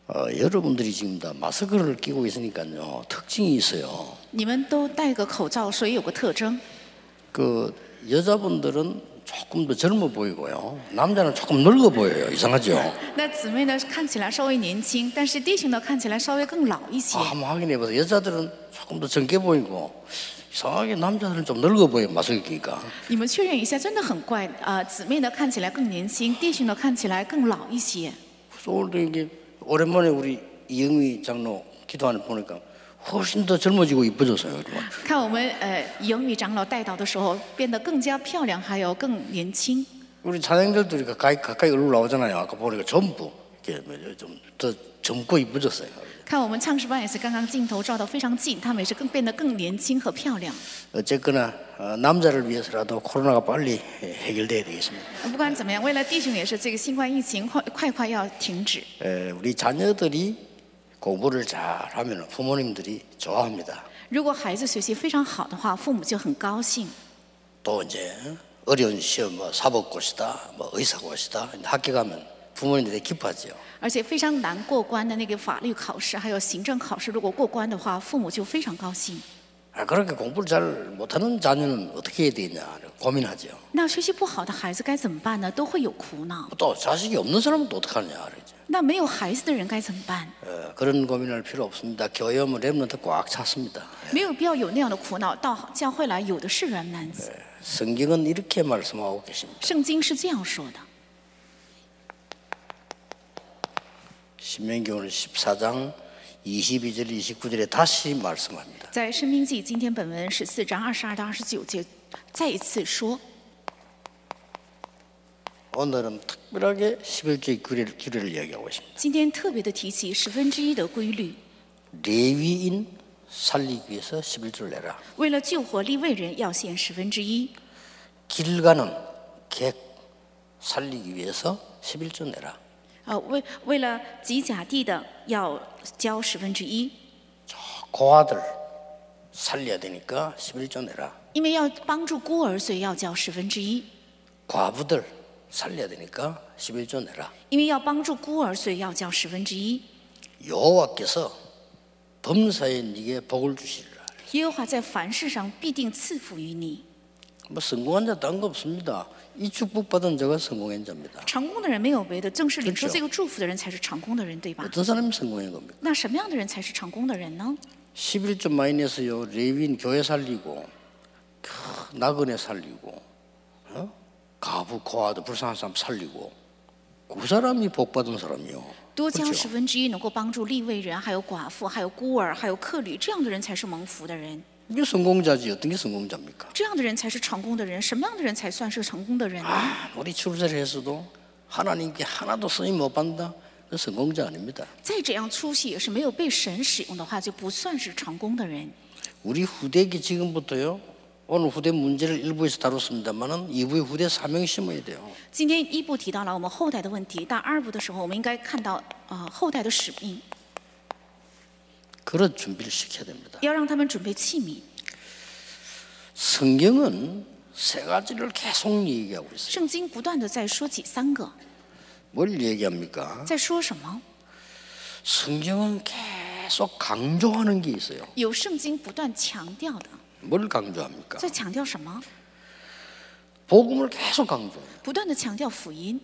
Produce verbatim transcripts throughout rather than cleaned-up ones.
어, 여러분들이 지금 다 마스크를 끼고 있으니까요 특징이 있어요. 你们都戴个口罩，所以有个特征。 그 여자분들은 조금 더 젊어 보이고요. 남자는 조금 늙어 보여요. 이상하죠? 那姊妹呢看起来稍微年轻，但是弟兄呢看起来稍微更老一些。 아, 한번 확인해보세요. 여자들은 조금 더 젊게 보이고 이상하게 남자들은 좀 늙어 보여요. 마스크 끼니까. 你们确认一下，真的很怪啊、呃！姊妹呢看起来更年轻，弟兄呢看起来更老一些。 그래서 오늘도 이게 오랜만에 우리 이영미 장로 기도하는 보니까 훨씬 더 젊어지고 이뻐졌어요. 看我们呃영미长老带祷的时候，变得更加漂亮，还有更年轻。 우리 찬양들도 가까이 가까이 얼굴 나오잖아요. 아까 보니까 전부 이렇게 좀 더 젊고 이뻐졌어요. 看我们唱诗班也是刚刚镜头照到非常近，他们也是更变得更年轻和漂亮。 어쨌거나 남자를 위해서라도 코로나가 빨리 해결돼야 되겠습니다. 不管怎么样，为了弟兄也是这个新冠疫情快快快要停止。 에, 우리 자녀들이 공부를 잘하면 부모님들이 좋아합니다. 如果孩子学习非常好的话，父母就很高兴。 또 이제 어려운 시험, 뭐 사법고시다, 뭐 의사고시다 합격하면 부모님들이 기뻐하죠. 而且非常难过关的那个法律考试，还有行政考试，如果过关的话，父母就非常高兴。 아, 그렇게 공부를 잘 못하는 자녀는 어떻게 해야 되냐 고민하죠. 那学习不好的孩子该怎么办呢？都会有苦恼。 또 자식이 없는 사람은 또 어떡하냐 그러죠. 那没有孩子的人该怎么办？ 어, 그런 고민할 필요 없습니다. 교회 오면 렘넌트 꽉 찼습니다. 没有必要有那样的苦恼。到教会来，有的是人们。 성경은 이렇게 말씀하고 계십니다. 圣经是这样说的。 신명기 오늘 십사 장 이십이 절 이십구 절에 다시 말씀합니다. 在申命记今天本文十四章二十二到二十九节，再一次说。 오늘은 특별하게 십일 조의 규례를, 규례를 이야기하고 있습니다. 今天特别的提起十分之一的规律。 레위인 살리기 위해서 십일 조를 내라. 为了救活利未人，要献十分之一。 길 가는 객 살리기 위해서 십일 조 내라. 呃，为为了吉甲地的要交十分之一， 고아들 살려야 되니까 십일 조 내라. 因为要帮助孤儿，所以要交十分之一。 과부들 살려야 되니까 십일 조 내라. 因为要帮助孤儿，所以要交十分之一。 여호와께서 범사에 네게 복을 주시리라. 耶和华在凡事上必定赐福于你。 뭐 성공한 자 딴 거 없습니다. 이 축복 받은 자가 성공한 자입니다. 成功的人没有别的，正是领受这个祝福的人才是成功的人，对吧？ 어떤 사람이 성공한 겁니까? 那什么样的人才是成功的人呢？ 십일 조 많이 내서요. 레위인 교회 살리고 나그네 살리고 어? 가부 고아도 불쌍한 사람 살리고 그 사람이 복 받은 사람이요. 多交十分之一，能够帮助利未人，还有寡妇，还有孤儿，还有客旅，这样的人才是蒙福的人。 이게 성공자지 어떤 게 성공자입니까? 这样的人才是成功的人。什么样的人才算是成功的人呢？ 아무리 출세를 했어도 하나님께 하나도 쓰임 못 받는다? 그 성공자 아닙니다. 再这样出息也是没有被神使用的话，就不算是成功的人。 우리 후대기 지금부터요. 오늘 후대 문제를 일부에서 다뤘습니다만은 이 부에 후대 사명이 심어야 돼요. 今天一部提到了我们后代的问题，到二部的时候，我们应该看到呃后代的使命， 그런 준비를 시켜야 됩니다. 要让他们准备器皿。 성경은 세 가지를 계속 얘기하고 있어요. 圣经不断的在说起三个， 뭘 얘기합니까? 在说什么？ 성경은 계속 강조하는 게 있어요. 有圣经不断强调的， 뭘 강조합니까? 在强调什么？ 복음을 계속 강조해요. 不断的强调福音。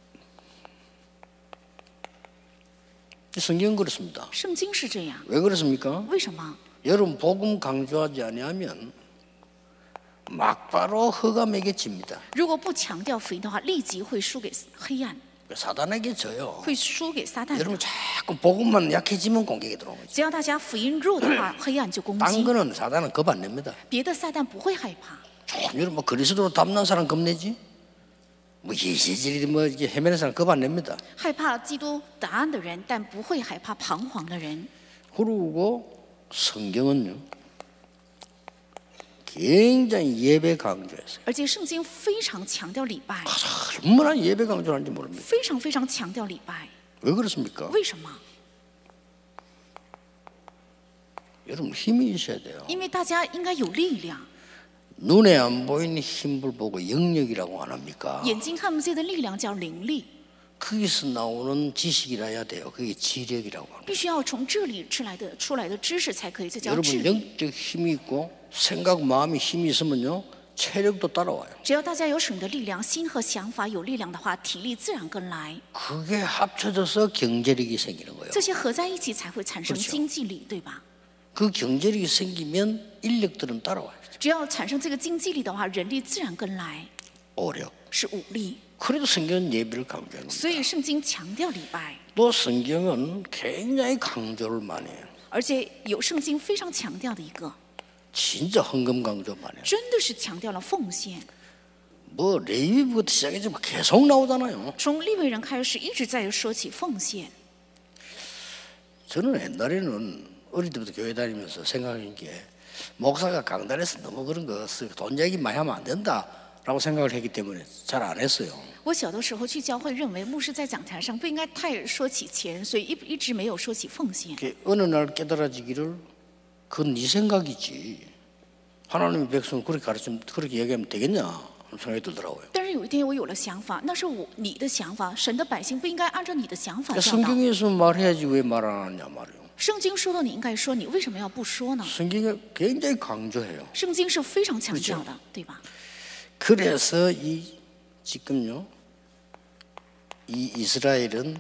성경은 그렇습니다. 圣经是这样， 왜 그렇습니까? 为什么？ 여러분 복음 강조하지 아니하면 막바로 흑암에게 집니다. 如果不强调福音的话，立即会输给黑暗， 사단에게 져요. 会输给撒旦的。 여러분 자꾸 복음만 약해지면 공격이 들어오는 거죠. 只要大家福音弱的话，黑暗就攻 딴 击。 거는 사단은 겁 안 냅니다. 别的撒旦不会害怕。 좀 여러분 뭐 그리스도로 담난 사람 겁내지? 뭐 예시질이 뭐 이게 헤매는 사람 겁 안 냅니다. 害怕基督答案的人，但不会害怕彷徨的人。 그리고 성경은요 굉장히 예배 강조했어요. 而且圣经非常强调礼拜， 얼마나 예배 강조하는지 모릅니다. 非常非常强调礼拜。 왜 그렇습니까? 为什么？ 여러분 힘이 있어야 돼요. 因为大家应该有力量。 눈에 안 보이는 힘을 보고 영역이라고 안 합니까? 眼睛看不见的力量叫灵力， 거기서 나오는 지식이라야 돼요. 그게 지력이라고 하는 必须要从这里出来的出来的知识才可以，这 거예요. 叫智 여러분 力。 영적 힘이 있고 생각, 마음이 힘이 있으면요 체력도 따라와요. 只要大家有神的力量，心和想法有力量的话，体力自然跟来。 그게 합쳐져서 경제력이 생기는 거예요. 这些合在一起才会产生 그렇죠 经济力，对吧？ 그 경제력이 생기면 인력들은 따라와요. 只要产生这个经济力的话，人力自然跟来， 오력. 是武力。 그래도 성경은 예배를 강조하는 所 거예요. 以圣经强调礼拜， 또 성경은 굉장히 강조를 많이 해요. 而且有圣经非常强调的一个， 진짜 헌금 강조 많이 해요. 真的是强调了奉献。 뭐 레위부터 시작해서 막 계속 나오잖아요. 从利未人开始，一直在说起奉献。 저는 옛날에는 어릴 때부터 교회 다니면서 생각한 게 목사가 강단에서 너무 그런 거 돈 얘기 많이 하면 안 된다라고 생각을 했기 때문에 잘 안 했어요. 我小的时候去教会，认为牧师在讲台上不应该太说起钱，所以一一直没有说起奉献。 그게 어느 날 깨달아지기를 그건 네 생각이지. 하나님의 백성을 그렇게 가르치면 그렇게 얘기하면 되겠냐 하는 생각이 들더라고요. 但是有一天我有了想法，那是我你的想法，神的百姓不应该按照你的想法 그러니까 教导。 성경에서 말해야지 왜 말 안 하냐 말이에요. 圣经说的你应该说，你为什么要不说呢？ 성경이 굉장히 강조해요. 圣经是非常强调的，对吧？ 그래서 이 지금요 이 이스라엘은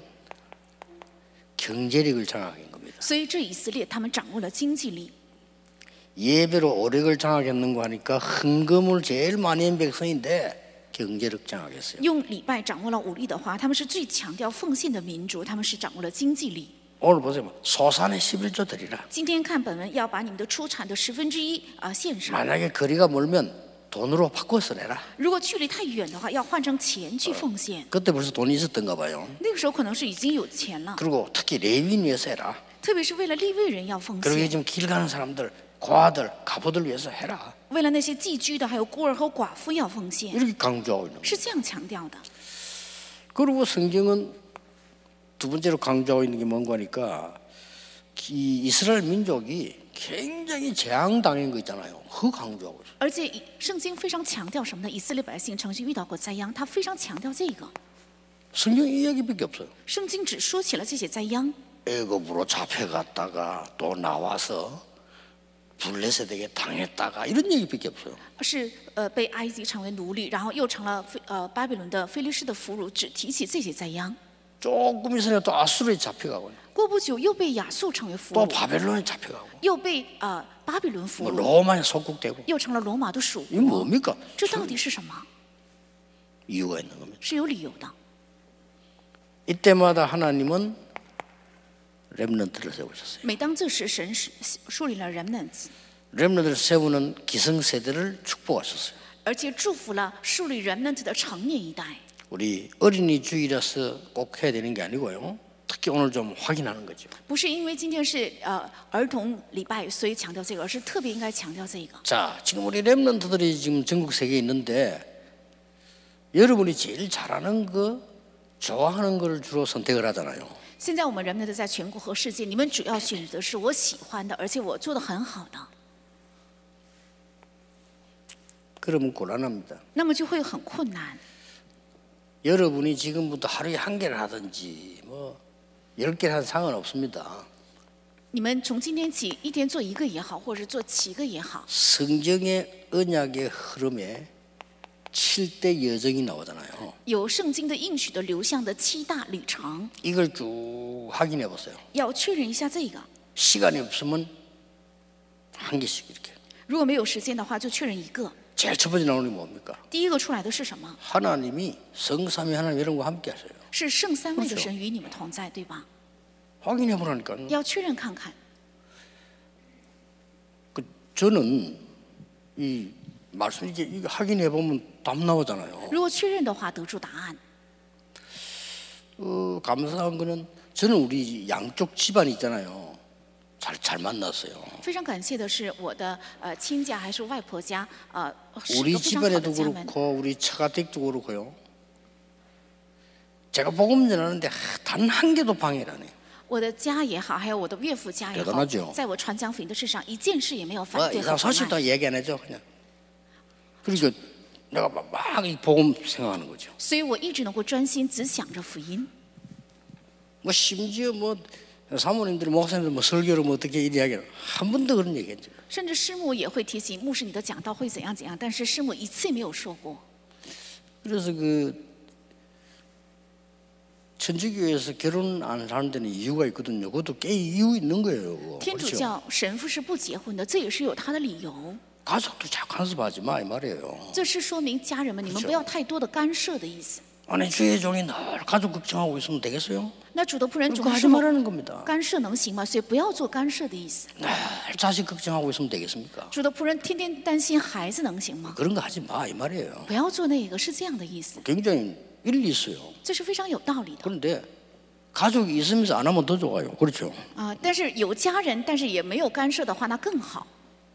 경제력을 장악한 겁니다. 所以这以色列他们掌握了经济力， 예배로 오력을 장악했는 거 하니까 헌금을 제일 많이 한 백성인데 경제력 장악했어요. 用礼拜掌握了武力的话，他们是最强调奉献的民族，他们是掌握了经济力。 오늘 보세요. 소산의 십일조 드리라. 今天看本文要把你们的出产的十分之一啊献上。 만약에 거리가 멀면 돈으로 바꿔서 내라. 如果距离太远的话，要换成钱去奉献。 그때 벌써 돈이 있었던가 봐요. 那个时候可能是已经有钱了， 그리고 특히 레위인 위해서 해라. 特别是为了利未人要奉 그리고 献， 지금 길 가는 사람들, 고아들, 가부들 위해서 해라. 为了那些寄居的还有孤儿和寡妇要奉献， 이렇게 강조하고 있는 거예요. 是这样强调的。 그리고 성경은 두 번째로 강조하고 있는 게 뭔가 하니까 이 이스라엘 민족이 굉장히 재앙당한 거 있잖아요. 그거 강조하고 있어요. 而且圣经非常强调什么呢？以色列百姓曾经遇到过灾殃，他非常强调这个。 성경 이야기밖에 없어요. 圣经只说起了这些灾殃， 애굽으로 잡혀갔다가 또 나와서 블레셋에게 당했다가 이런 얘기밖에 없어요. 是呃被埃及成为奴隶，然后又成了非呃巴比伦的菲利士的俘虏，只提起这些灾殃。 조금 있으면 또 아수르에 잡혀가고 过不久又被亚述成为俘 또 虏， 바벨론에 잡혀가고 又被呃巴比伦俘 뭐 虏， 로마에 속국되고 又成了罗马的属 이게 国。 뭡니까? 这到底是什么？ 이유가 있는 겁니다. 是有理由的。 이때마다 하나님은 렘넌트를 세우셨어요. 每当这时，神是树立了 remnants， 렘넌트를 세우는 기성세대를 축복하셨어요. 而且祝福了树立 remnant 的成年一代。 우리 어린이 주일에서 꼭 해야 되는 게 아니고요. 특히 오늘 좀 확인하는 거죠. 不是因为今天是呃儿童礼拜，所以强调这个，而是特别应该强调这个。 자, 지금 우리 렘넌트들이 지금 전국 세계에 있는데 여러분이 제일 잘하는 거, 좋아하는 거를 주로 선택을 하잖아요. 现在我们 remnant 在全国和世界，你们主要选择是我喜欢的，而且我做的很好的， 그러면 곤란합니다. 那么就会很困难。 여러분이 지금부터 하루에 한 개를 하든지 뭐 열 개를 하든 상관없습니다. 你们从今天起，一天做一个也好，或者是做七个也好， 성경의 언약의 흐름에 칠대 여정이 나오잖아요. 有圣经的应许的流向的七大旅程， 이걸 쭉 확인해 보세요. 要确认一下这个。 시간이 없으면 한 개씩 이렇게. 如果没有时间的话，就确认一个。 제일 첫 번째 나오는 게 뭡니까? 第一个出来的是什么？ 하나님이 성삼위 하나님 여러분과 함께 하세요. 是圣三位的神与你们同在，对吧？ 확인해 보라니까요. 要确认看看。 그 저는 이 말씀 이게 이거 확인해 보면 답 나오잖아요. 如果确认的话，得出答案。 어, 감사한 거는 저는 우리 양쪽 집안이 있잖아요. 잘 잘 만났어요. 非常感谢的是，我的呃亲家还是外婆家，呃是 우리 个非常好的 집안에도 家门。 그렇고 우리 처가댁도 그렇고요. 제가 복음 전하는데 단 한 개도 방해를 안 해요. 我的家也好，还有我的岳父家也好 대단하죠 ， 在我传讲福音的事上，一件事也没有 뭐 反对和 이상 妨 소식 碍。 다 얘기 안 해줘 그냥. 그러니까 내가 막, 막 이 복음 생각하는 거죠. 所以我一直能够专心只想着福音。 뭐 심지어 뭐 사모님들이 목사님들 뭐 설교를 뭐 어떻게 이야기를 한 번도 그런 얘기 했죠. 甚至师母也会提醒牧师你的讲道会怎样怎样，但是师母一次也没有说过。 그래서 그 천주교에서 결혼 안 하는 데는 이유가 있거든요. 그것도 꽤 이유 있는 거예요. 그거. 天主 그렇죠? 教神父是不结婚的，这也是有他的理由。 가족도 자꾸 간섭하지 마 이 말이에요. 这是说明家人们，你们不要太多的干涉的意思。 아니 주의 종이 늘 가족 걱정하고 있으면 되겠어요? 那主的仆人 그거 总是 하지 说 말라는 겁니다. 干涉能行吗？所以不要做干涉的意思。 늘 자식 걱정하고 있으면 되겠습니까? 主的仆人天天担心孩子能行吗？ 그런 거 하지 마 이 말이에요. 不要做那个，是这样的意思， 굉장히 일리 있어요. 这是非常有道理的 그런데 가족이 있으면서 안 하면 더 좋아요. 그렇죠? 啊、但是有家人，但是也没有干涉的话，那更好。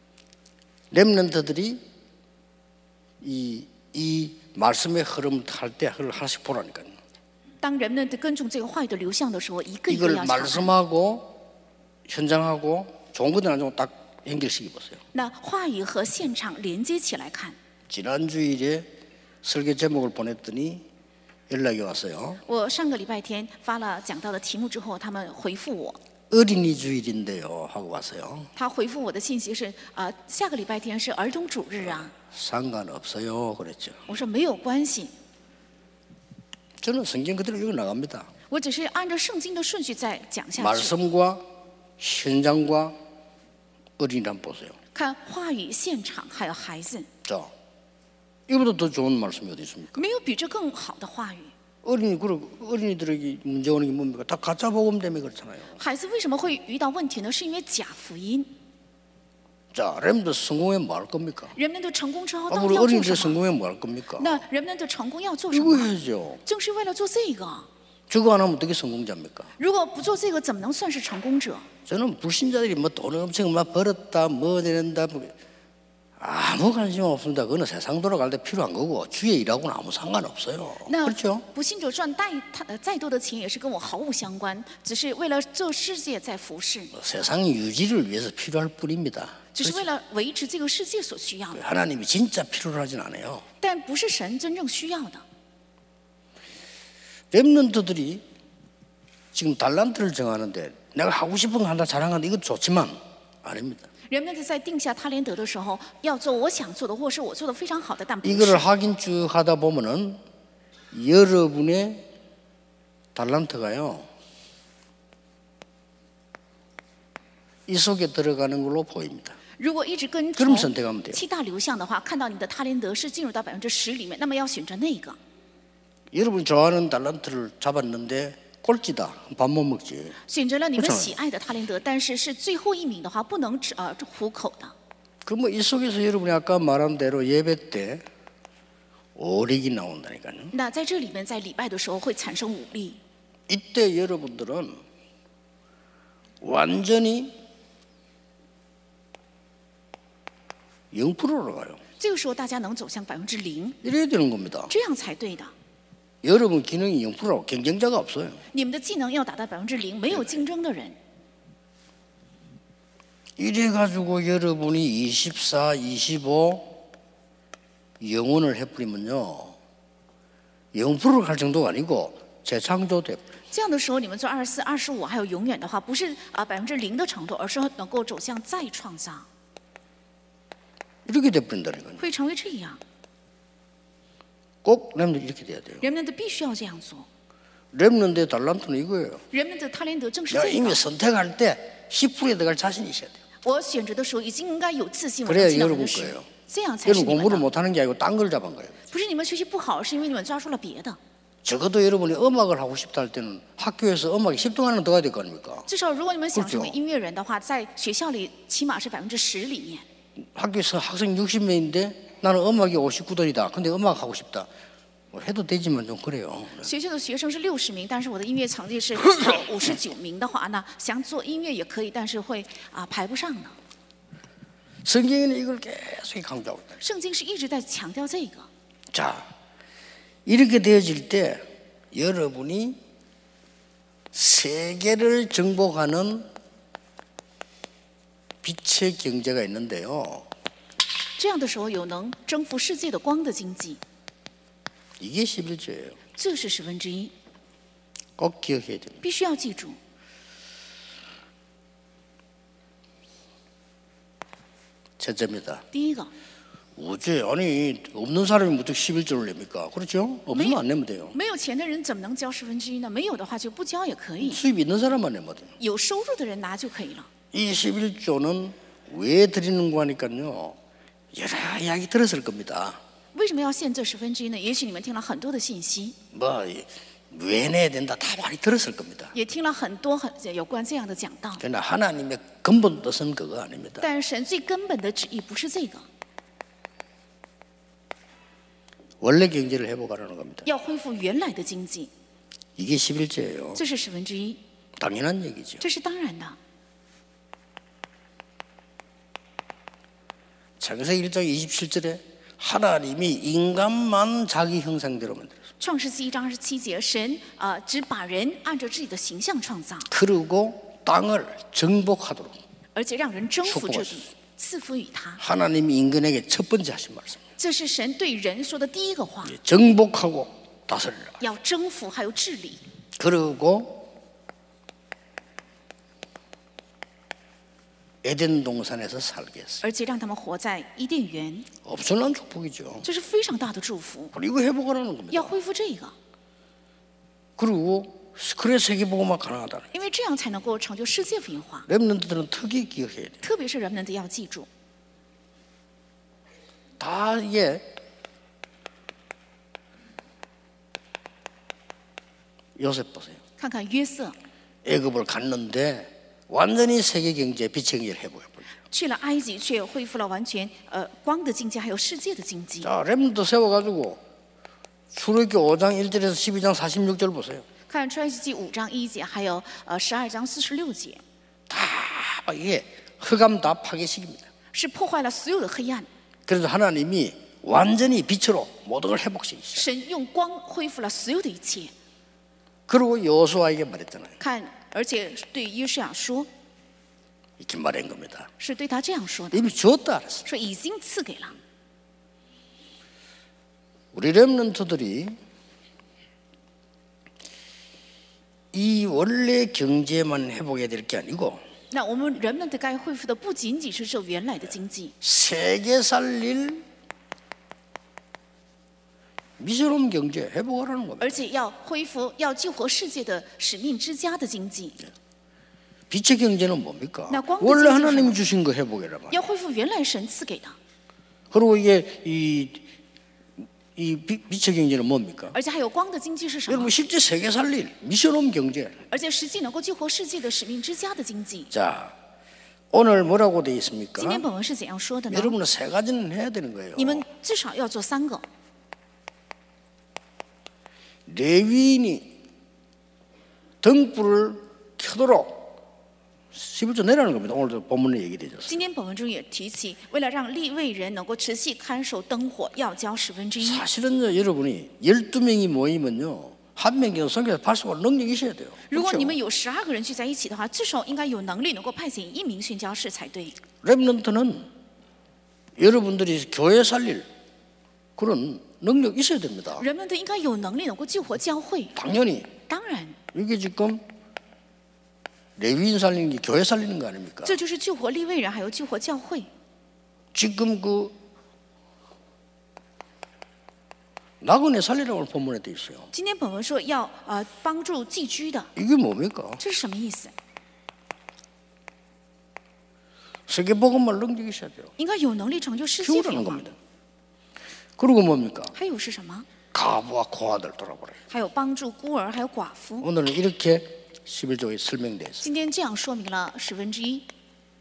렘넌트들이 이, 이 말씀의 흐름을 탈 때 그걸 하나씩 보라니까요. 当人们跟踪这个话语的流向的时候，一个一个 이걸 要查看。 말씀하고 현장하고 좋은 거든 안 좋은 거딱 연결시켜 보세요. 那话语和现场连接起来看。 지난 주일에 설교 제목을 보냈더니 연락이 왔어요. 我上个礼拜天发了讲到的题目之后，他们回复我， 어린이 주일인데요 하고 왔어요. 他回复我的信息是啊、呃下个礼拜天是儿童主日啊。 상관없어요 그랬죠. 我说没有关系， 저는 성경 그대로 읽어 나갑니다. 我只是按照圣经的顺序再讲下去。 말씀과 현장과 어린이 한번 보세요. 看话语、现场还有孩子， 자, 이보다 더 좋은 말씀이 어디 있습니까? 没有比这更好的话语。 어린이 그러 어린이들에게 문제 오는 게 뭡니까? 다 가짜 복음 때문에 그렇잖아요. 孩子为什么会遇到问题呢？是因为假福音。 자, 렘도 성공에 뭐 할 겁니까? 人们的成功之后到 아, 底 우리 要做 어린이들 什么？ 성공에 뭐 할 겁니까? 那人们的成功要做什 이거 么？ 해야죠. 正是为了做这个。 저거 안 하면 어떻게 성공자입니까? 如果不做这个，怎么能算是成功者？ 저는 불신자들이 뭐 돈을 엄청 막 벌었다, 뭐 되는다, 뭐 아무 관심 없습니다. 그거는 세상 돌아갈 때 필요한 거고 주의 일하고는 아무 상관없어요. 那 그렇죠? 不信者赚带他呃再多的钱，也是跟我毫无相关，只是为了这世界在服侍， 세상 유지를 위해서 필요할 뿐입니다. 只是为了维持这个世界所需要的， 하나님이 진짜 필요로 하진 않아요. 但不是神真正需要的。 렘넌트들이 지금 달란트를 정하는데 내가 하고 싶은 거 한다 자랑하는데 이거 좋지만 아닙니다. 人们在定下他连德的时候，要做我想做的，或是我做的非常好的，但不 이거를 是。 확인 쭉 하다 보면은 여러분의 달란트가요 이 속에 들어가는 걸로 보입니다. 如果一直跟 그럼 从 선택하면 돼요. 七大流向的话，看到你的他连德是进入到百分之十里面，那么要选择那个。 여러분이 좋아하는 달란트를 잡았는데 꼴찌다. 밥 못 먹지. 选择了你们 그렇잖아요 喜爱的他连德，但是是最后一名的话，不能吃呃糊口的。 그럼 이 속에서 여러분이 아까 말한 대로 예배 때 오력이 나온다니까요. 那在这里面，在礼拜的时候会产生武力。 이때 여러분들은 완전히 영 퍼센트로 가요. 这个时候大家能走向百分之零， 이래야 되는 겁니다. 这样才对的。 여러분 기능이 영 퍼센트라고 경쟁자가 없어요. 你们的技能要达到百分之零，没有竞争的人。 이래가지고 여러분이 이십사, 이십오 영혼을 해버리면요 영 퍼센트 갈 정도가 아니고 재창조돼. 这样的时候，你们做二十四、二十五还有永远的话，不是啊百分之零的程度，而是能够走向再创造， 이렇게 돼버린다니까요. 会成为这样。 꼭 렘넌트 이렇게 돼야 돼요. 人们的必须要这样做。 렘넌트의 달란트는 이거예요. 人们的他连德正是 내가 这 이미 个。 선택할 때 십 퍼센트에 들어갈 자신이 있어야 돼요. 我选择的时候已经应该有自信，我 그래야 的技能 여러분 的是 거예요. 这样才是 여러분 你们 공부를 的。 못하는 게 아니고 딴 걸 잡은 거예요. 不是你们学习不好，是因为你们抓住了别的。 적어도 여러분이 음악을 하고 싶다 할 때는 학교에서 음악이 십 등하는 더 가야 될 거 아닙니까? 至少如果你们想 그렇죠 成为音乐人的话，在学校里起码是百分之十里面。 학교에서 학생 육십 명인데 나는 음악이 오십구 등이다. 근데 음악 하고 싶다. 뭐 해도 되지만 좀 그래요. 学校的学生是六十名，但是我的音乐成绩是五十九名的话，那想做音乐也可以，但是会啊排不上呢。 성경에는 이걸 계속 강조하고 있다. 圣经是一直在强调这个。 자, 이렇게 되어질 때 여러분이 세계를 정복하는 빛의 경제가 있는데요. 这样的时候有能征服世界的光的经济， 이게 십일조예요. 这是十分之一， 꼭 기억해야 됩니다. 必须要记住。 첫째입니다. 第一个， 우주에 아니 없는 사람이 어떻게 십일조를 냅니까? 그렇죠? 없으면 안 내면 돼요. 没有钱的人怎么能交十分之一呢？没有的话就不交也可以， 수입 있는 사람만 내면 돼요. 有收入的人拿就可以了。 이 십일조는 왜 드리는 거 하니까요. 여러 이야기 들었을 겁니다. 为什么要限这十分之一呢？也许你们听了很多的信息， 뭐 왜 내야 된다 다 많이 들었을 겁니다. 也听了很多很有关这样的讲道。 그러나 하나님의 근본 뜻은 그거 아닙니다. 但是神最根本的旨意不是这个， 원래 경제를 회복하라는 겁니다. 要恢复原来的经济， 이게 십일조예요. 这是十分之一， 당연한 얘기죠. 这是当然的。 창세기 일 장 이십칠 절에 하나님이 인간만 자기 형상대로 만들었어요. 创世纪一章二十七节，神呃只把人按照自己的形象创造， 그리고 땅을 정복하도록 而且让人征服这地 축복하셨어요 ， 赐福于他。 하나님이 인간에게 첫 번째 하신 말씀입니다. 这是神对人说的第一个话， 정복하고 다스리라. 要征服还有治理， 그리고 에덴 동산에서 살게 했어요. 而且让他们活在伊甸园， 엄청난 축복이죠. 这是非常大的祝福。 그리고 회복하라는 겁니다. 要恢复这个， 그리고 그래 세계복음화 가능하다. 因为这样才能够成就世界福音化。 렘넌트들은 특히 기억해야 돼요. 特别是人们得要记住， 다 이게 요셉 보세요. 看看约瑟 애굽을 갔는데 완전히 세계 경제 빛의 경제를 회복해 버려요. 去了埃及，却恢复了完全呃光的经济，还有世界的经济。 자, 렘넌트 세워가지고 출애굽기 오 장 일 절에서 십이 장 사십육 절 보세요. 看出埃及记五章一节，还有呃十二章四十六节， 다 이게 흑암 다 파괴시킵니다. 是破坏了所有的黑暗。 그래서 하나님이 완전히 빛으로 모든 걸 회복시키시죠. 神用光恢复了所有的一切。 그리고 여호수아에게 말했잖아요. 看，而且对约书亚说， 이렇게 말한 겁니다. 是对他这样说的， 이미 주었다 그랬어요. 说已经赐给了。 우리 렘넌트들이 이 원래 경제만 회복해야 될 게 아니고 那我们人们的该恢复的不仅仅是这原来的经济， 세계 살릴 미션홈 경제 회복하라는 겁니다. 而且要恢复要救活世界的使命之家的经济， 빛의 경제는 뭡니까? 나 광고 원래 진짜 하나님이 주신 거 회복해라 말이에요. 要恢复原来神赐给的， 그리고 이게 이, 이 빛- 빛의 경제는 뭡니까? 而且还有光的经济是什么 여러분 ？ 실제 세계 살릴 미션홈 경제. 而且实际能够救活世界的使命之家的经济。 자, 오늘 뭐라고 되어 있습니까? 今天本文是怎样说的呢？ 여러분은 세 가지는 해야 되는 거예요. 你们至少要做三个。 레위인이 등불을 켜도록 십일조 내라는 겁니다. 오늘도 본문에 얘기되죠. 今天本文中也提起，为了让利未人能够持续看守灯火，要交十分之一。 사실은요, 여러분이 열두 명이 모이면요, 한 명이 성경에서 발송할 능력이 있어야 돼요. 如果 그렇죠? 你们有十二个人聚在一起的话，至少应该有能力能够派遣一名宣教士才对。 렘넌트는 여러분들이 교회 살릴 그런 능력 있어야 됩니다. 人们都应该有能力能够救活教会。 당연히 当然， 이게 지금 레위인 살리는 게 교회 살리는 거 아닙니까? 这就是救活利未人，还有救活教会。 지금 그 나그네 살리라고 본문에 돼 있어요. 今天本文说要呃帮助寄居的， 이게 뭡니까? 这是什么意思？ 세계 복음만 능력이 있어야 돼요. 应该有能力成就世界福 키우라는 音化。 겁니다. 그리고 뭡니까? 还有是什么？ 가부와 고아들 돌아보라. 还有帮助孤儿，还有寡妇。 오늘은 이렇게 십일조에 설명되어 있어요. 今天这样说明了十分之一，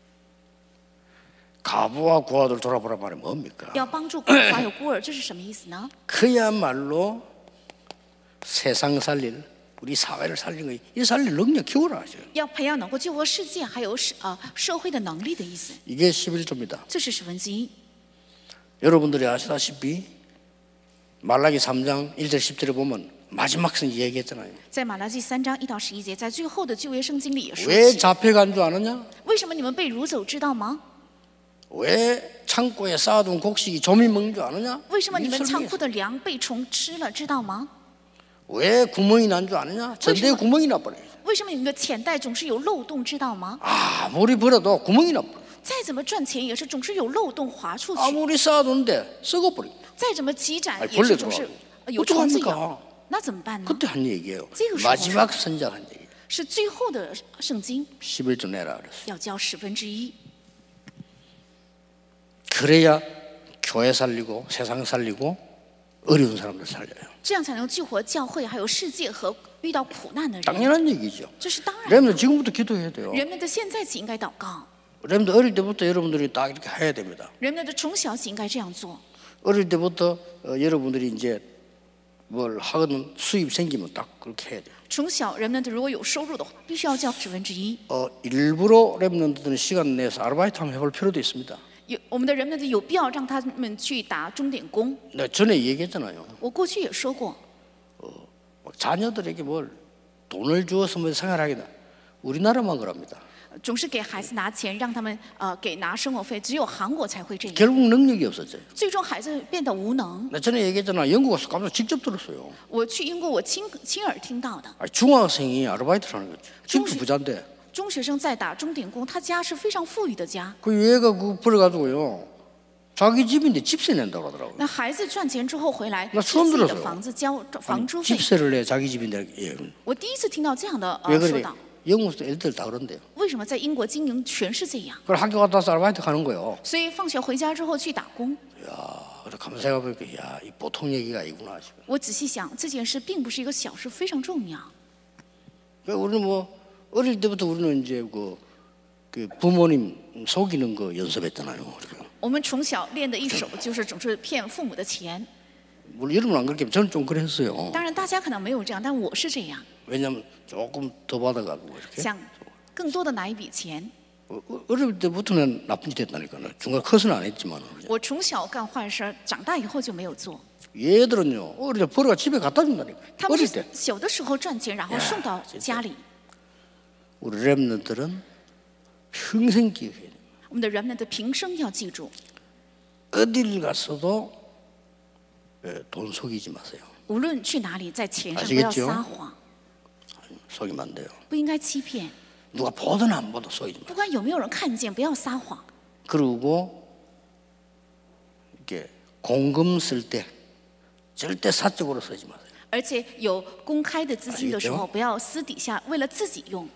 가부와 고아들 돌아보라 말이 뭡니까? 要帮助寡妇还有孤儿，这是什么意思呢？ 그야말로 세상 살릴 우리 사회를 살리는 거, 이 살릴 능력 키워라 하죠. 要培养能够救活世界还有社呃社会的能力的意思， 이게 십일조입니다. 这是十分之一。 여러분들이 아시다시피 말라기 삼 장 일 절 십 절에 보면 마지막 성 얘기했잖아요. 在马拉基三章一到十一节，在最后的旧约圣经里也说 왜 起， 잡혀간 줄 아느냐? 为什么你们被掳走，知道吗？ 왜 창고에 쌓아둔 곡식이 좀이 먹는 줄 아느냐? 为什么你们 이 仓 설명했어. 库的粮被虫吃了，知道吗？ 왜 구멍이 난 줄 아느냐? 전대에 구멍이 나버려. 为什么你们的钱袋总是有漏洞，知道吗？ 아무리 벌어도 구멍이 나버려. 再怎么赚钱也是总是有漏洞滑出去， 아무리 쌓아둔데 썩어버려. 再怎么积攒 아니 也是 벌레 总是 들어가고 呃有虫子 어떡합니까? 咬，那怎么办呢？ 그때 한 얘기예요. 지금 마지막 선작 한 얘기. 是最后的圣经 십일 조 내라 그랬어요. 要交十分之一， 그래야 교회 살리고 세상 살리고 어려운 사람들 살려요. 这样才能救活教会，还有世界和遇到苦难的人。 당연한 얘기죠. 这是当然的。 여러분들 지금부터 기도해야 돼요. 人们的现在起应该祷告， 여러분들 어릴 때부터 여러분들이 딱 이렇게 해야 됩니다. 人们的从小起应该这样做。 어릴 때부터 어, 여러분들이 이제 뭘 하거든 수입 생기면 딱 그렇게 해야 돼요. 从小人们的如果有收入的话，必须要交十分之一。 어, 일부러 여러분들은 시간 내서 아르바이트 한번 해볼 필요도 있습니다. 有我们的人们的有必要让他们去打钟点工。 내가 전에 얘기했잖아요. 我过去也说过， 자녀들에게 뭘 돈을 주어서 뭐 생활하겠다. 우리나라만 그럽니다. 总是给孩子拿钱，让他们呃给拿生活费，只有韩国才会这样。 결국 능력이 없었어요. 最终孩子变得无能。 나 전에 얘기했잖아. 영국 와서 깜짝 직접 들었어요. 我去英国，我亲亲耳听到的， 아니, 중학생이 아르바이트를 하는 거죠. 집도 중시- 부자인데. 中学生在打钟点工，他家是非常富裕的家。 그 얘가 그거 벌어가지고요. 자기 집인데 집세 낸다고 하더라고요. 那孩子赚钱之后回来， 나 是 처음 自己的 들었어요. 房子交 아니, 房租费。 집세를 내 자기 집인데. 예. 我第一次听到这样的 왜 呃说 그래? 道， 영국도 애들 다 그런데요. 为什么在英国经营全是这样？ 그걸 학교 갔다 와서 아르바이트 하는 거예요. 所以放学回家之后去打工。 야, 그래 가만 생각해보니까 야, 이 보통 얘기가 아니구나 싶어요. 我仔细想，这件事并不是一个小事，非常重要。 그러니까 우리는 뭐 어릴 때부터 우리는 이제 그, 그 부모님 속이는 거 연습했잖아요. 그러니까. 我们从小练的一手就是总是骗父母的钱。 물론 여러분은 안 그렇게 저는 좀 그랬어요. 当然，大家可能没有这样，但我是这样， 왜냐면 조금 더 받아가지고 이렇게. 想更多的拿一笔钱。 어, 어, 어릴 때부터는 나쁜 짓 했다니까요. 중간 커서는 안 했지만. 我从小干坏事，长大以后就没有做。 얘들은요 어릴 때 벌어가 집에 갖다 준다니까. 他们 어릴 是 때. 小的时候赚钱，然后送到家里。 우리 랩런들은 평생 기억해야 돼요. 我们的人们的平生要記住， 어딜 갔어도 예, 돈 속이지 마세요. 无论去哪里，在钱上 아시겠죠 不要撒谎， 속이면 안 돼요. 不应该欺骗。 누가 보든 안 보든 속이지 마. 不管有没有人看见，不要撒谎。 그리고 이렇게 공금 쓸 때 절대 사적으로 쓰지 마세요. 而且有公开的资金的时候， 아시겠죠 不要私底下为了自己用。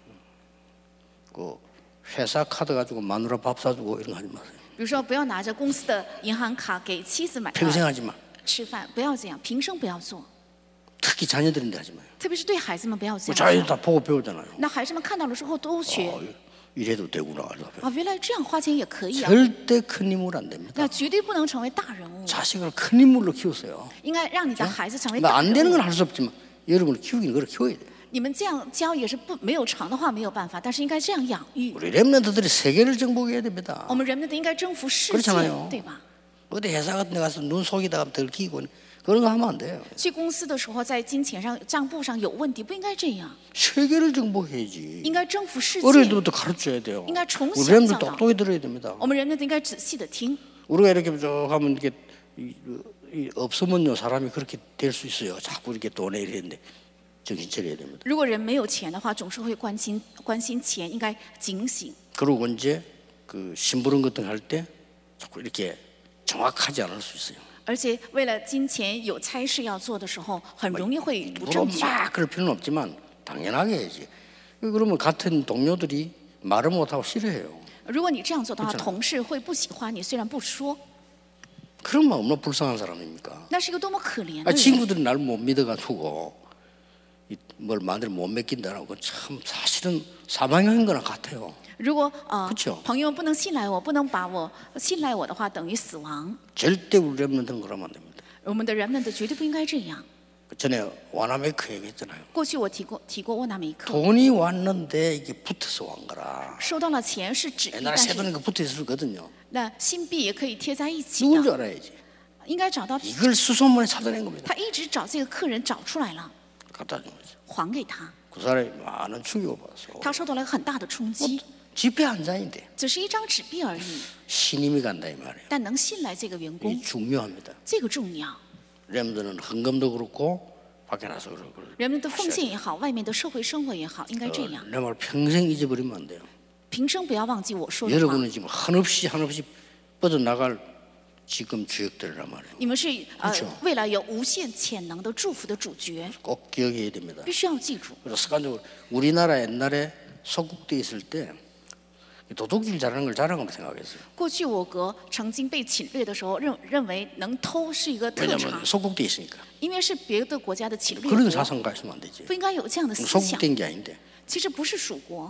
그 회사 카드 가지고 마누라 밥 사주고 이런 거 하지 마세요. 比如说，不要拿着公司的银行卡给妻子买 평생 呃 하지 마. 吃饭，不要这样，平生不要做。 특히 자녀들인데 하지 마요. 特别是对孩子们不要这 뭐 样 자녀들 做。 다 보고 배우잖아요. 那孩子们看到了之后都学 어, 이래도 되구나. 啊，原来这样花钱也可以啊。 절대 큰 인물 안 됩니다. 那绝对不能成为大人物， 자식을 큰 인물로 키우세요. 应该让你的孩子成为 나 大 안 人 되는 物。 건 할 수 없지만 여러분을 키우기는 그렇게 키워야 돼요. 你们这样教也是不没有偿的话没有办法，但是应该这样养育。 우리 랩런트들이 세계를 정복해야 됩니다. 我们人们的应该征服世界 그렇잖아요 ， 对吧？ 어디 회사 같은 데 가서 눈 속이다가 들키고 그런 거 하면 안 돼요. 去公司的时候，在金钱上、账簿上有问题，不应该这样， 세계를 정복해야지. 应该征服世 어릴 界。 때부터 가르쳐야 돼요. 인가 종 우리 랩런트 시작자다. 똑똑히 들어야 됩니다. 我们人们应该仔细的听。 우리가 이렇게 쭉 하면 이렇게 이, 이 없으면요 사람이 그렇게 될 수 있어요. 자꾸 이렇게 돈에 이랬는데 정신 차려야 됩니다. 如果人没有钱的话，总是会关心关心钱，应该警醒。 그리고 이제 그 심부름 같은 거 할 때 자꾸 이렇게 정확하지 않을 수 있어요. 而且为了金钱有差事要做的时候，很容易会不 물론 正确。 막 그럴 필요는 없지만 당연하게 해야지. 그러면 같은 동료들이 말을 못하고 싫어해요. 如果你这样做的话， 그렇잖아 同事会不喜欢你，虽然不说， 그러면 얼마나 불쌍한 사람입니까? 那是一个多么可怜 아, 的人。 친구들이 날 못 믿어가지고 이 뭘 마음대로 못 맡긴다라고 참 사실은 사망형인 거나 같아요. 如果呃 그쵸 朋友们不能信赖我，不能把我信赖我的话，等于死亡。 절대 우리 랩런트는 그러면 안 됩니다. 我们的人们的绝对不应该这样。 전에 와나메이크 얘기했잖아요. 过去我提过提过沃纳梅克， 돈이 왔는데 이게 붙어서 온 거라. 收到了钱是纸币， 옛날에 但 새 是 돈이 그 붙어 있었거든요. 那新币也可以贴在一起 누군 줄 的， 알아야지. 应该找到。 이걸 수소문에 찾아낸 겁니다. 他一直找这个客人找出来了， 갖다 준 거죠. 还给他。 그 사람이 많은 충격을 받았어. 他受到了很大的冲击。 지폐 한 장인데 只是一张纸币而已， 신임이 간다 이 말이에요. 但能信赖这个员工 이 ， 중요합니다. 这个重要。 렘들은 헌금도 그렇고 밖에 나서 그렇고 人们的奉献也好，外面的社会生活也好，应该这样。 내 말 평생 잊어버리면 안 돼요. 平生不要忘记我说的话。 여러분은 지금 한없이 한없이 뻗어나갈 지금 주역들이란 말이에요. 你们是呃 그렇죠 未来有无限潜能的祝福的主角， 꼭 기억해야 됩니다. 必须要记住。 그래서 습관적으로 우리나라 옛날에 속국돼 있을 때 도둑질 잘하는 걸 자랑으로 생각했어요. 过去我国曾经被侵略的时候，认认为能偷是一个特长 왜냐하면 ， 속국돼 있으니까. 因为是别的国家的侵略 그런 国， 사상가 있으면 안 되지. 不应该有这样的思想。 속국된 게 아닌데. 其实不是属国，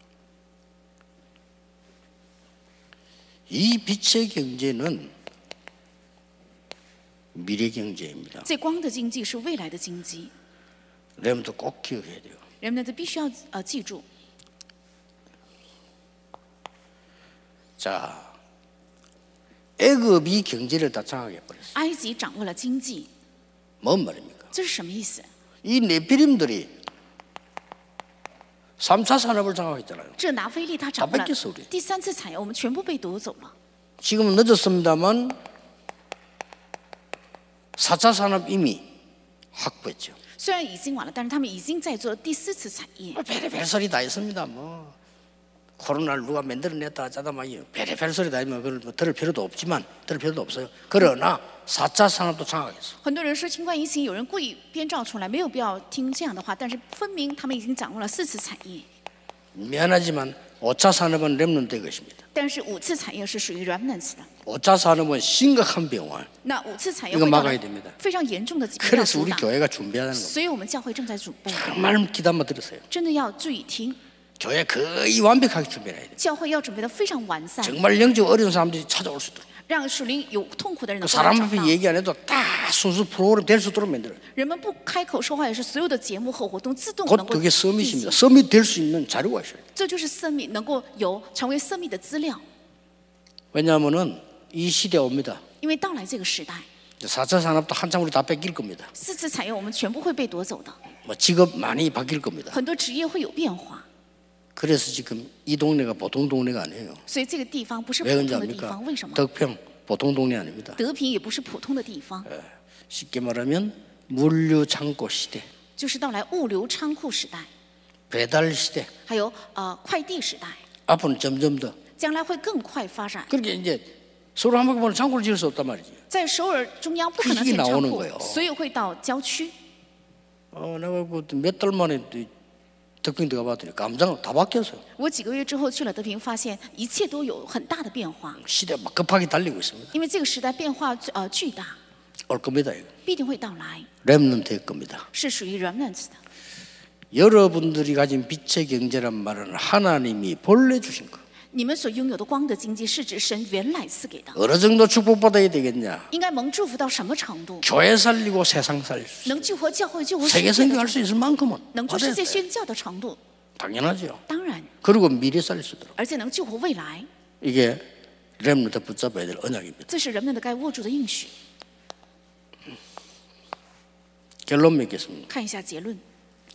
이 빛의 경제는 미래 경제입니다. 这光的经济是未来的经济， 여러분도 꼭 기억해야 돼요. 人们的必须要呃记住。 자, 애굽이 경제를 다 장악해 버렸어요. 埃及掌握了经济， 뭔 말입니까? 这是什么意思？ 이 네피림들이 삼 차 산업을 장악했잖아요. 这拿菲利他掌握了 다 뺏겼어 우리. 第三次产业，我们全部被夺走了。 지금은 늦었습니다만 사 차 산업 이미 확보했죠. 虽然已经晚了，但是他们已经在做第四次产业。 뭐 별의별 소리 다 있습니다. 뭐 코로나를 누가 만들어냈다 하자다 막 별의별 소리 다 있으면 그걸 뭐 들을 필요도 없지만 들을 필요도 없어요. 그러나 사 차 산업도 장악했어. 很多人说新冠疫情有人故意编造出来，没有必要听这样的话。但是分明他们已经掌握了四次产业， 미안하지만 오 차 산업은 렘넌트의 것입니다. 但是五次产业是属于 remnants 的。 오 차 산업은 심각한 병원. 那五次产业 이거 会到 막아야 来 됩니다. 非常严重的疾病要 그래서 阻 우리 挡， 교회가 준비하는 겁니다. 所以我们教会正在准备， 정말 기다만 들으세요. 真的要注意听。 교회 거의 완벽하게 준비해야 돼요. 教会要准备的非常完善， 정말 영적 어려운 사람들이 찾아올 수 있도록. 让属灵有痛苦的人能够来 사람 找 앞에 到。 얘기 안 해도 다 순수 프로그램 될 수 있도록 만들어요. 人们不开口说话，也是所有的节目和活动自动 곧 能够 그게 进行 서밋입니다. 서밋 될 수 있는 자료가 있어요. 这就是生命能够有成为生命的资料。 왜냐하면은 이 시대 옵니다. 因为到来这个时代， 사 차 산업도 한참 우리 다 뺏길 겁니다. 四次产业我们全部会被夺走的， 뭐 직업 많이 바뀔 겁니다. 很多职业会有变化。 그래서 지금 이 동네가 보통 동네가 아니에요. 所以这个地方不是普 왜 通 그런지 的地 압니까? 方，为什么？ 덕평 보통 동네 아닙니다. 德平也不是普通的地方， 쉽게 말하면 물류 창고 시대, 就是到来物流仓库时代， 배달 시대. 还有呃快递时代， 앞으로는 점점 더. 将来会更快发展。 그렇게 이제 서로 한 바퀴 보면 창고를 지을 수 없단 말이지. 在首尔中央不可能 이게 建仓 나오는 库 거예요 ， 所以会到郊区。 어, 내가 몇 달 만에 덕평 들어가 봤더니 깜짝 다 바뀌었어요. 我几个月之后去了德平，发现一切都有很大的变化， 시대 막 급하게 달리고 있습니다. 因为这个时代变化呃巨大， 올 겁니다. 이거. 必定会到来， 렘넌트일 겁니다. 是属于 remnants 的。 여러분들이 가진 빛의 경제란 말은 하나님이 본래 주신 거. 你们所拥有的光的经济是指神原来赐给的， 어느 정도 축복받아야 되겠냐? 应该蒙祝福到什么程度？ 교회 살리고 세상 살릴 수 있어요. 能救活教会、救活世 세계 界的 선교할 수 있을 만큼은 能做世 받아야 界 돼. 宣教的程度， 당연하죠. 当然， 그리고 미래 살릴 수 있도록. 而且能救活未来， 이게 렘넌트 붙잡아야 될 언약입니다. 这是人们的该握住的应许。 결론 맺겠습니다. 看一下结论，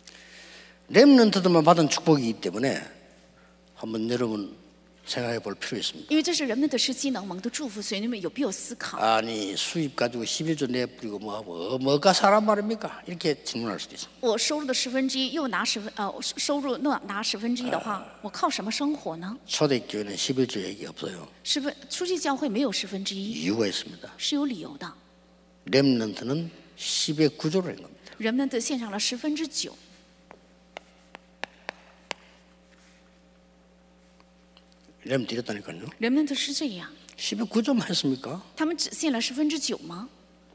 렘넌트들만 받은 축복이기 때문에 한번 여러분 생각해 볼 필요 있습니다. 因为这是人们的时期能蒙的祝福，所以你们有必要思考。 아니 수입 가지고 십일조 내버리고 뭐, 뭐 뭐가 사람 말입니까? 이렇게 질문할 수도 있습니다. 我收入的十分之一又拿十分呃收入拿拿十分之一的话，我靠什么生活呢？ 초대교회는 십일조 얘기 없어요. 十分初期教会没有十分之一， 이유가 있습니다. 是有理由的。 렘넌트는 십의 구조를 한 겁니다. 人们的献上了十分之九， 렘 드렸다니까요. 人们的是这样， 십의 구조만 했습니까? 他们只献了十分之九吗？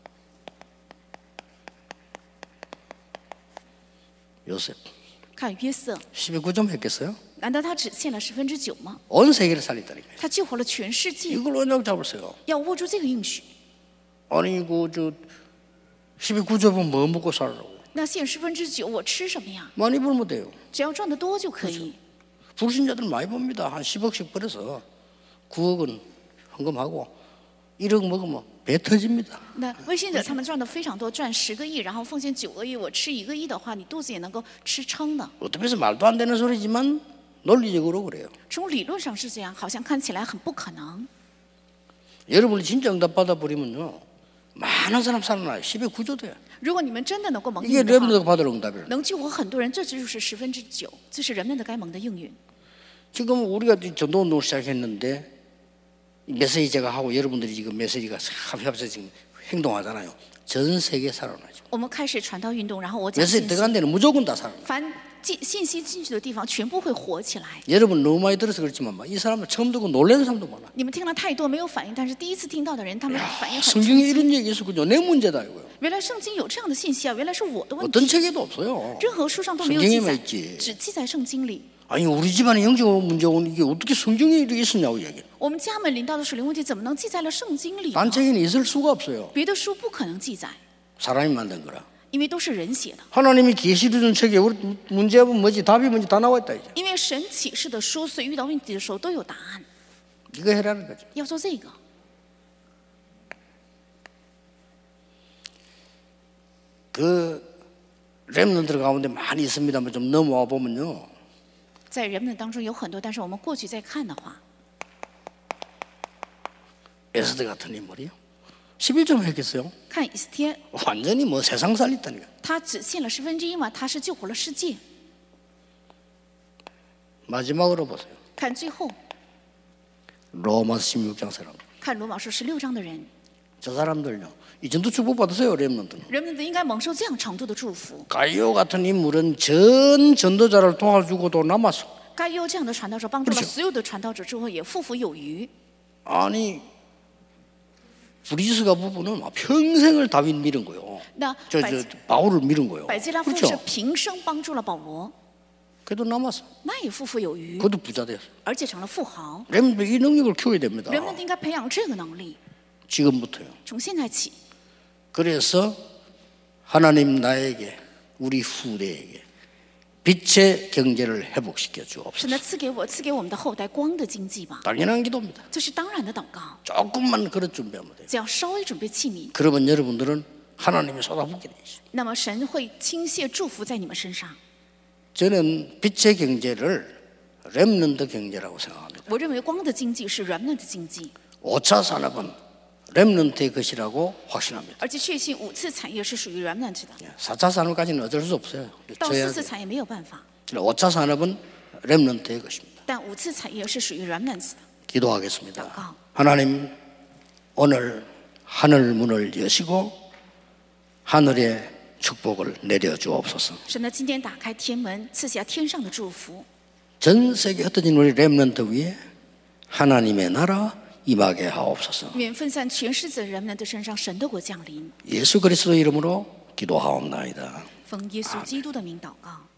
요셉 看约瑟， 십의 구조만 했겠어요? 难道他只献了十分之九吗？ 온 세계를 살렸다니까요. 他救活了全世界， 이걸 언약 잡으세요. 要握住这个应许。 아니 그저 십의 구조면 뭐 먹고 살라고? 那献十分之九，我吃什么呀？ 많이 벌면 돼요. 只要赚得多就可以。 불신자들 많이 봅니다. 한 십억씩 벌어서 구억은 헌금하고 일억 먹으면 배 터집니다. 那微信者他们赚的非常多，赚十个亿，然后奉献九个亿，我吃一个亿的话，你肚子也能够吃撑的。 어떻게 해서 말도 안 되는 소리지만 논리적으로 그래요. 从理论上是这样，好像看起来很不可能。 여러분이 진짜 응답 받아버리면요, 많은 사람 살아나요. 십의 구조 돼요. 如果你们真的能够蒙 이게 应的话， 렘넌트가 받을 응답이에요. 能救活很多人，这就是十分之九，这是人们的该蒙的应允。 지금 우리가 전도운동을 시작했는데 메시지가 하고 여러분들이 지금 메시지가 합해서 지금 행동하잖아요. 전 세계 살아나죠. 我们开始传道运动，然后我讲 메시지 信息， 들어간 데는 무조건 다 살아나. 凡进信息进去的地方，全部会活起来。 여러분 너무 많이 들어서 그렇지만 이 사람을 처음 듣고 놀라는 사람도 많아. 你们听了太多没有反应，但是第一次听到的人，他们反应很冲 성경에 击。 이런 얘기 있었군요. 내 문제다 이거요. 原来圣经有这样的信息啊，原来是我的问 어떤 题， 책에도 없어요. 任何书上都没有记 성경에만 载， 있지. 只记在圣经里。 아니 우리 집안에 영적 문제 오는 이게 어떻게 성경에 이렇게 있었냐고 얘기해. 我们家门临到的属灵问题，怎么能记在了圣经里呢？ 딴 책에는 있을 수가 없어요. 别的书不可能记载， 사람이 만든 거라. 因为都是人写的。 하나님이 계시를 준 책에 우리 문제가 뭐지 답이 뭔지 다 나와 있다 이제. 因为神启示的书，所以遇到问题的时候都有答案。 이거 해라는 거죠. 要做这个， 그 렘넌트 가운데 많이 있습니다만 좀 넘어와 보면요. 在人们当中有很多，但是我们过去再看的话， 에스더 같은 인물이요. 십일 점 했겠어요. 看以斯帖， 완전히 뭐 세상 살렸다니까. 他只献了十分之一嘛，他是救活了世界。 마지막으로 보세요. 看最后， 로마서 십육 장 사람. 看罗马书十六章的人， 저 사람들요. 이 정도 축복 받으세요, 렘넌트는. 人们都应该蒙受这样程度的祝福。 가이오 같은 인물은 전 전도자를 도와주고도 남았어. 该优这样的传道者帮助了 그렇죠 所有的传道者之后，也富富有余。 아니 브리스가 부부는 막 평생을 다윗 밀은 거요. 那 저 百 저 바울을 밀은 거요. 百基拉夫是 그렇죠. 平生帮助了保罗， 그래도 남았어. 那也富富有余， 그것도 부자 됐어. 而且成了富豪。 렘넌트 이 능력을 키워야 됩니다. 人们应该培养这个能力， 지금부터요. 从现在起。 그래서 하나님 나에게 우리 후대에게 빛의 경제를 회복시켜 神 주옵소서. 的赐给我，赐给我们的后代光的经济吧， 당연한 기도입니다. 这是当然的祷告。 조금만 그릇 준비하면 돼요. 只要稍微准备器皿， 그러면 여러분들은 하나님이 쏟아붓게 돼 있어요. 那么神会倾泻祝福在你们身上。 저는 빛의 경제를 렘넌트 경제라고 생각합니다. 我认为光的经济是 remnant 的经济， 오 차 산업은 렘넌트의 것이라고 확신합니다. 而且确信五次产业是属于 remnant 的， 사 차 산업까지는 어쩔 수 없어요. 到 져야 四次 돼요. 产业没有办法， 오 차 산업은 렘넌트의 것입니다. 但五次产业是属于 remnant 的。 기도하겠습니다. 祷告. 하나님 오늘 하늘 문을 여시고 하늘의 축복을 내려 주옵소서. 神呢，今天打开天门，赐下天上的祝福， 전 세계 흩어진 우리 렘넌트 위에 하나님의 나라 임하게 하옵소서. 愿分散全世界人们的身上，神的国降临。 예수 그리스도 이름으로 기도하옵나이다. 奉耶稣基督的名祷告。